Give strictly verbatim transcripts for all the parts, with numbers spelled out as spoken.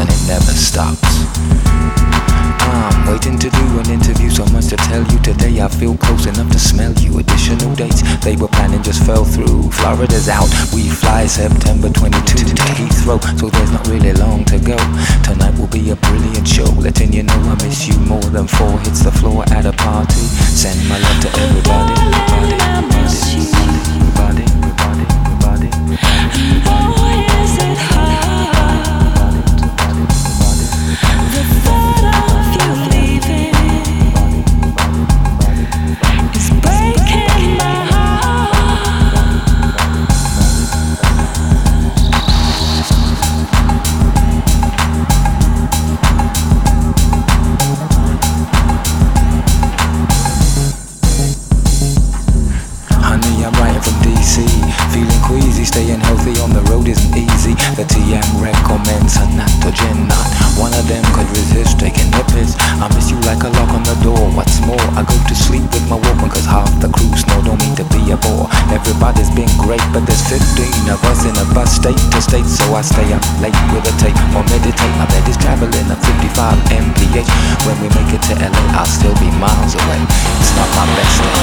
and it never stops. I'm waiting to do an interview, so much to tell you today. I feel close enough to smell you. Additional dates they were planning just fell through. Florida's out, we fly September twenty-second to Heathrow, so there's not really long to go. Tonight will be a brilliant show, letting you know I miss you more than four hits the floor at a party. Send my love to everybody, everybody, everybody, everybody, everybody, everybody. Oh, is it hard? The thought of you leaving is breaking my heart. Honey, I'm writing from D C, feeling queasy, staying healthy on the road isn't easy. The T M recommends a Natogena. One of them could resist taking nippers. I miss you like a lock on the door. What's more, I go to sleep with my Walkman, cause half the crew snow. Don't mean to be a bore. Everybody's been great, but there's fifteen of us in a bus state to state, so I stay up late with a tape or meditate. My bed is traveling at fifty-five M P H. When we make it to L A, I'll still be miles away. It's not my best day.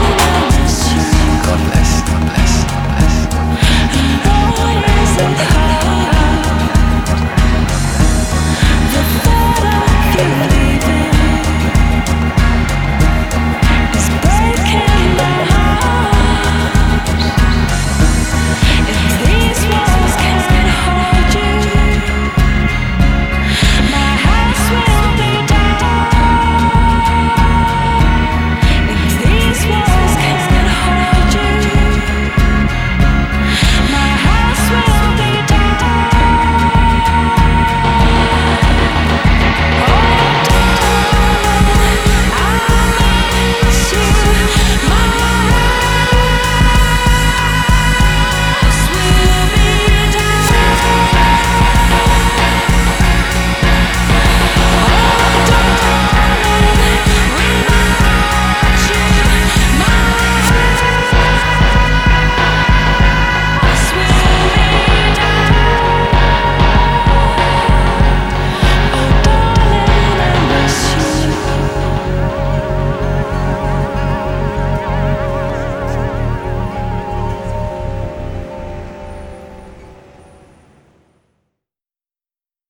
God bless, God bless, God bless. Oh, is it hard?